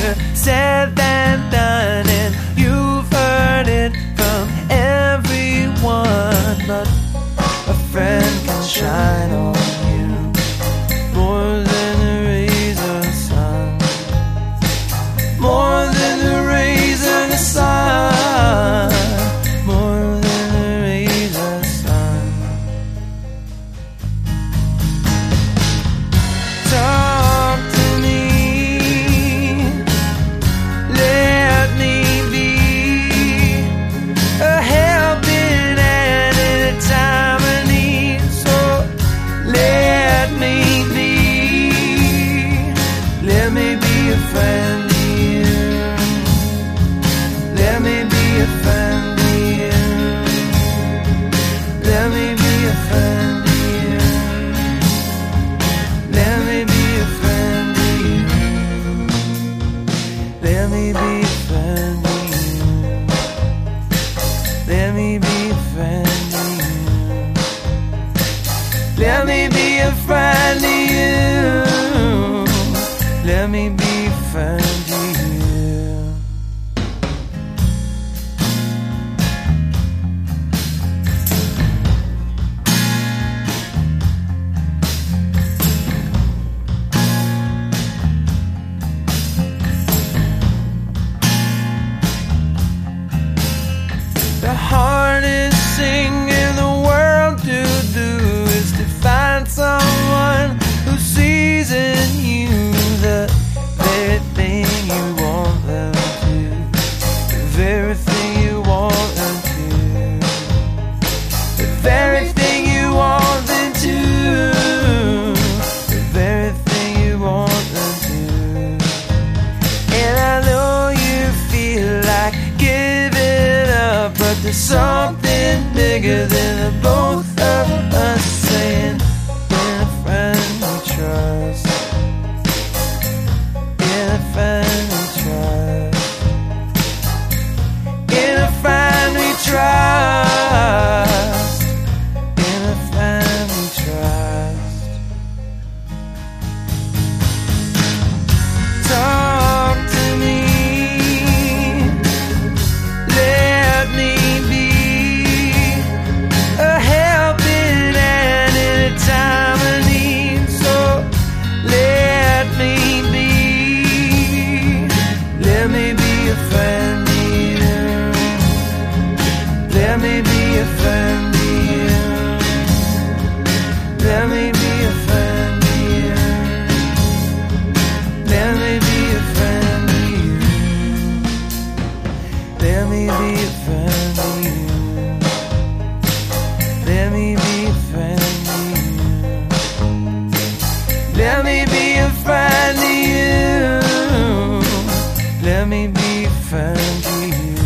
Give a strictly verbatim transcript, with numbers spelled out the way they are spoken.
easier said than done, and you've heard it from everyone. But a friend can shine on you more than a razor sun, more than a razor the sun, more than a razor sun. Talk to me, let me be a helping hand in a time of need. So let me be, let me be a friend to you, let me be a friend to you, let me be a friend to you, let me be a friend to you, let me be a friend to you, let me be a friend to you, let me be a friend to you, let me be a friend to you. The hardest thing in the world to do is to find someone who sees in you the very thing you want them to, the very thing you want them to, the very thing you want them to, the very thing you want them to. And I know you feel like giving up, but there's something bigger than the both of us saying, in a friend we trust, in a friend we trust, in a friend we trust, in a friend we trust. Talk to me, let me be a helping hand in a time of need. So let me be, let me be a friend to you, let me be a friend to you, let me be a friend to you, let me be a friend to you, let me be a friend to you, let me be a friend to you, let me be a friend to you, let me be a friend to you.